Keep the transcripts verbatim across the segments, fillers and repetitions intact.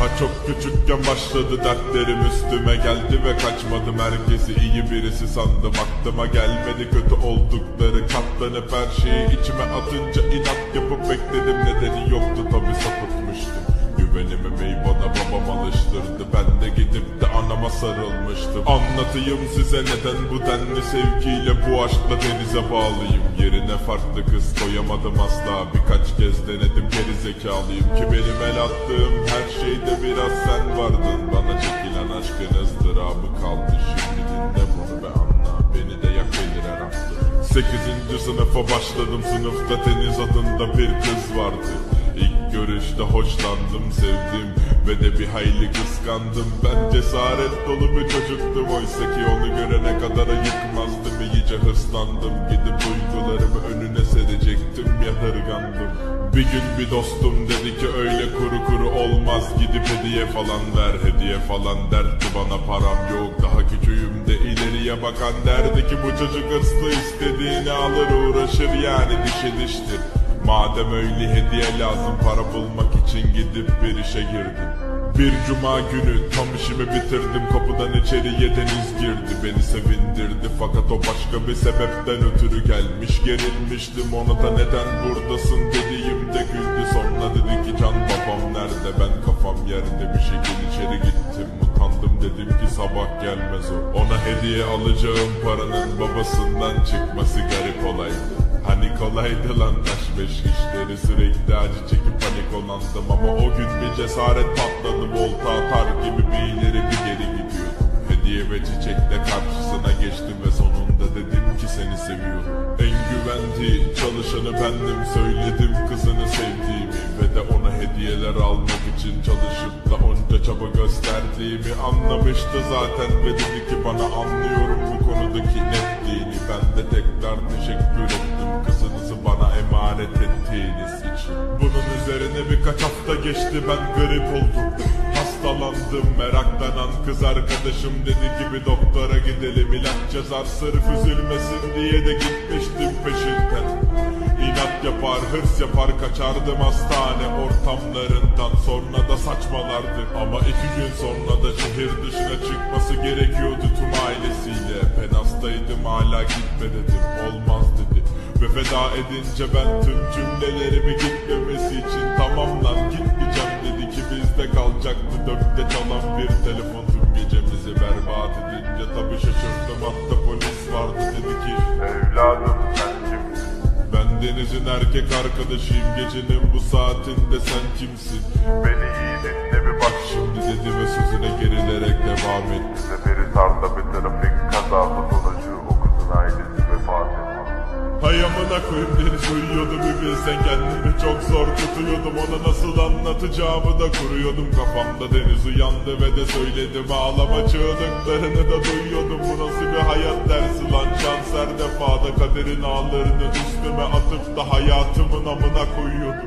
Daha çok küçükken başladı dertlerim üstüme geldi ve kaçmadım. Herkesi iyi birisi sandım, aklıma gelmedi kötü oldukları. Katlanıp her şeyi içime atınca inat yapıp bekledim, nedeni yoktu tabi sapıtmıştım. Güvenimi bana babam alıştırdı, ben de gidip de anama sarılmıştım. Anlatayım size neden bu denli sevgiyle bu aşkla denize bağlıyım. Yerine farklı kız koyamadım asla, birkaç kez denedim gerizekalıyım. Ki benim el attığım her şeyde biraz sen vardın. Bana çekilen aşkın ızdırabı kaldı, şimdi dinle bunu ve anla, beni de yak gelir her hafta. Sekizinci sınıfa başladım, sınıfta Deniz adında bir kız vardı. İlk görüşte hoşlandım, sevdim ve de bir hayli kıskandım. Ben cesaret dolu bir çocuktum, oysa ki onu görene kadar ayıkmazdım. İyice hırslandım, gidip duygularımı önüne serecektim, yadırgandım. Bir gün bir dostum dedi ki öyle kuru kuru olmaz, gidip hediye falan ver. Hediye falan derdi bana, param yok, daha küçüğüm de ileriye bakan. Derdi ki bu çocuk hırslı, istediğini alır uğraşır, yani dişe diştir. Madem öyle hediye lazım, para bulmak için gidip bir işe girdim. Bir cuma günü tam işimi bitirdim, kapıdan içeriye Deniz girdi. Beni sevindirdi fakat o başka bir sebepten ötürü gelmiş. Gerilmiştim, ona da neden buradasın dediğimde güldü. Sonra dedi ki can babam nerede, ben kafam yerde bir şekil içeri gittim. Utandım, dedim ki sabah gelmez o. Ona hediye alacağım paranın babasından çıkması garip olaydı. Hani kolaydı lan taş beş işleri, sürekli acı çekip panik olandım. Ama o gün bir cesaret patladı, volta atar gibi bir ileri bir geri gidiyordum. Hediye ve çiçekle karşısına geçtim ve sonunda dedim ki seni seviyorum. En güvendiği çalışanı bendim, söyledim kızını sevdiğimi ve de ona hediyeler almak için çalışıp da onca çaba gösterdiğimi. Anlamıştı zaten ve dedi ki bana anlıyorum bu konudaki netliğini. Ben de tekrar teşekkür ettim kızınızı bana emanet ettiğiniz için. Bunun üzerine birkaç hafta geçti, ben garip oldum, hastalandım. Meraklanan kız arkadaşım dedi ki bir doktora gidelim, ilaç yazar sırf üzülmesin diye de gitmiştim peşinden. İnat yapar, hırs yapar, kaçardım hastane ortamlarından, sonra da saçmalardı. Ama iki gün sonra da şehir dışına çıkması gerekiyordu tüm ailesiyle. Ben hastaydım, hala gitme dedim, olmaz dedi. Ve feda edince ben tüm cümlelerimi gitmemesi için tamam lan gitmeyeceğim dedi ki bizde kalacaktı. Dörtte çalan bir telefon tüm gecemizi berbat edince tabi şaşırdım, hatta polis vardı. Dedi ki evladım sen kimsin? Ben Deniz'in erkek arkadaşıyım, gecenin bu saatinde sen kimsin? Beni iyi dinle bir bak şimdi dedi ve sözüne gerilerek devam etti. Seferihisar'da bir trafik kazası sonucu o kızın ailesi vefat etti. Hay amına koyayım, Deniz uyuyordu, bir bilsen kendimi çok zor tutuyordum. Ona nasıl anlatacağımı da kuruyordum kafamda. Deniz uyandı ve de söyledim, ağlama çığlıklarını da duyuyordum. Bu nasıl bir hayat dersi lan, şans her defada kaderin ağlarını üstüme atıp da hayatımın amına koyuyordum.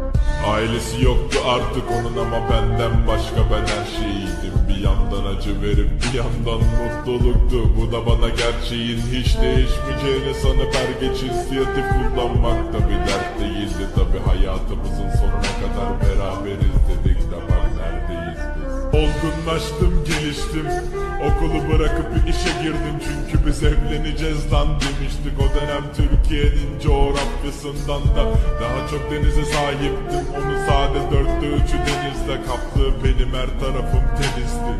Ailesi yoktu artık onun ama benden başka ben her şeyiydim. Bir yandan acı verip bir yandan mutluluktu. Bu da bana gerçeğin hiç değişmeyeceğini sanıp her geç inisiyatif kullanmak da bir dert değildi. Tabi hayatımızın sonuna kadar beraberiz dedik de bak neredeyiz biz. Olgunlaştım, geliştim, okulu bırakıp işe girdim. Çünkü biz evleneceğiz lan demiştik. O dönem Türkiye'nin coğrafyasından da daha çok denize sahiptim. Onu sade dörtte üçü denizle kaplı, benim her tarafım temizdi.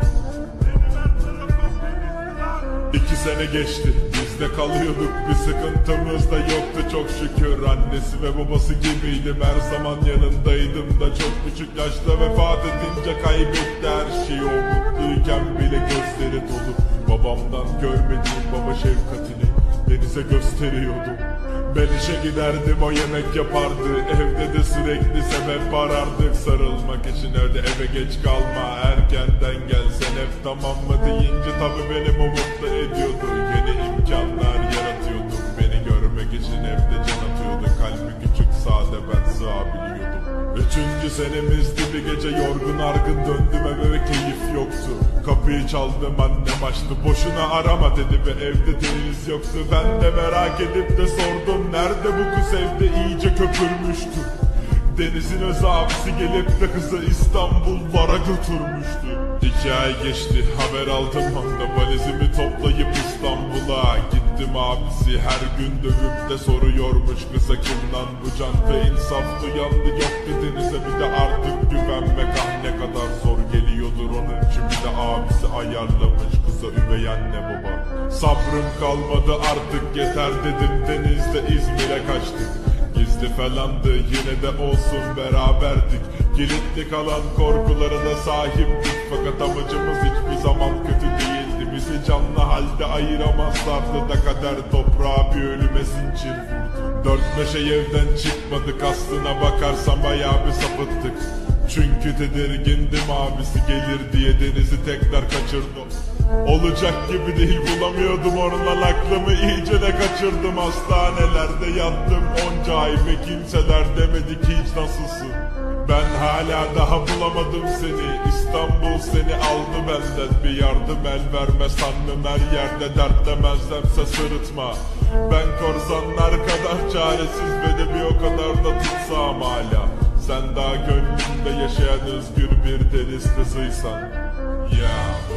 İki sene geçti, biz de kalıyorduk, bir sıkıntımız da yoktu çok şükür. Annesi ve babası gibiydim, her zaman yanındaydım da çok küçük yaşta vefat edince kaybetti her şeyi. O mutluyken bile gözleri dolu, babamdan görmediğim baba şefkatini Deniz'e gösteriyordum. Ben işe giderdim, o yemek yapardı, evde de sürekli sebep arardık. Sarılmak için evde eve geç kalma, erkenden gelsen hep tamam mı deyince tabi beni mutlu ediyordu. Yeni imkanlar yaratıyordum, beni görmek için evde can atıyordu. Kalbi küçük sade, ben sığabiliyordum. Üçüncü senemizdi, bir gece yorgun argın döndüm eve ve keyif yoktu. Kapıyı çaldım, annem açtı, boşuna arama dedi ve evde Deniz yoktu. Ben de merak edip de sordum, nerede bu kız, evde iyice köpürmüştü. Deniz'in öz abisi gelip de kızı İstanbullara götürmüştü. İki ay geçti, haber aldım anda valizimi toplayıp İstanbul'a gittim. Abisi her gün dövüp de soruyormuş kıza kim lan bu can, ve insaf duyandı yoktu Deniz'e. Bir de artık güvenmek ah ne kadar zor geliyordur onun için. Bir de abisi ayarlamış kıza üvey anne baba. Sabrım kalmadı artık yeter dedim, Deniz'de İzmir'e kaçtık. Gizli falandı yine de olsun beraberdik. Kilitli kalan korkularına sahiptik. Fakat amacımız hiçbir zaman kötü değildi. Bizi canlı halde ayıramazlardı da kader toprağa bir ölüme zincir vurdu. Dört beş ay evden çıkmadık, aslına bakarsam bayağı bir sapıttık. Çünkü tedirgindim abisi gelir diye Deniz'i tekrar kaçırdım. Olacak gibi değil, bulamıyordum oradan aklımı, iyice de kaçırdım. Hastanelerde yattım onca ay ve kimseler demedi ki hiç nasılsın. Ben hala daha bulamadım seni, İstanbul seni aldı benden. Bir yardım el verme sanmam, her yerde dert demezlemse sırıtma. Ben korsanlar kadar çaresiz ve de bir o kadar da tutsam hala. Sen daha gönlümde yaşayan özgür bir deniz kızıysan. Yeah.